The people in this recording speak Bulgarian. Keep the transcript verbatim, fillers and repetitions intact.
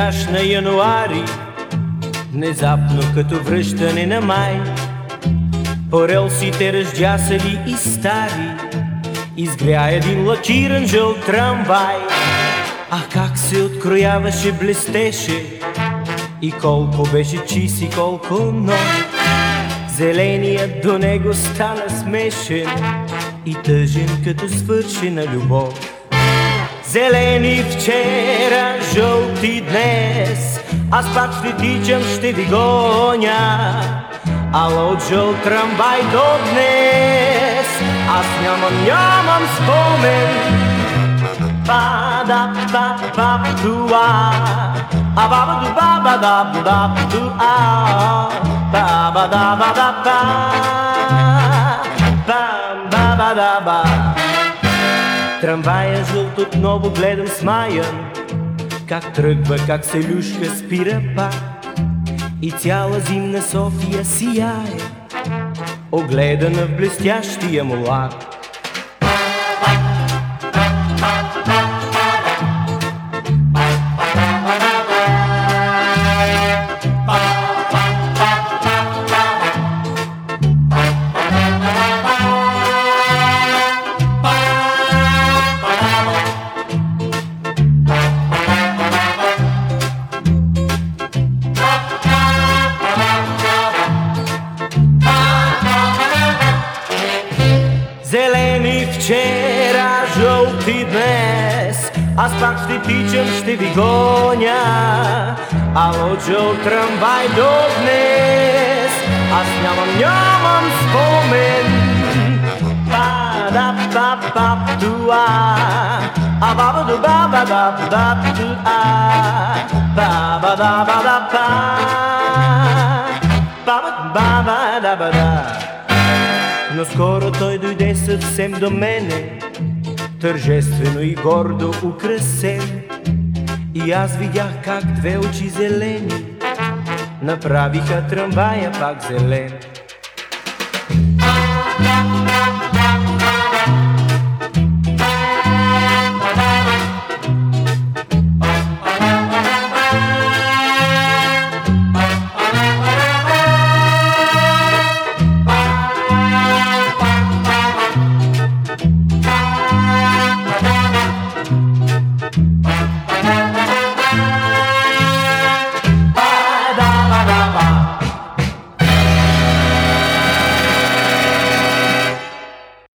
пейзаж на януари, внезапно като връщане на май. По релсите раздясали и стари изгря един лакиран жълт трамвай. А как се открояваше, блестеше, и колко беше чист и колко нов. Зеленият до него стана смешен и тъжен като свършена любов. Зелени вчера, жълти днес, аз пак ще тичам, ще ви гоня. Ала от жълт трамвай до днес аз нямам, нямам спомен. Ба-да-ба-ба-дуа, а-ба-ба-ду-ба-ба-да-ба-да-ду-а, ба-ба-да-ба-да-ба, ба-ба-да-ба. Трамвая жълт отново гледам смаян, как тръгва, как се люшка, спира пак. И цяла зимна София сияе, огледана в блестящия му лак. Зелени вчера, жълти днес, аз пак ще тичам, ще ви гоня. Ала от жълт трамвай до днес аз нямам, нямам спомен. Ба-да-ба-ба-дуа, а-ба-ба-ду-ба-ба-да-ба-да-дуа, ба-ба-да-ба-да-ба, ба-ба-ба-да-ба-да. Но скоро той дойде съвсем до мене, тържествено и гордо украсен. И аз видях как две очи зелени направиха трамвая пак зелен.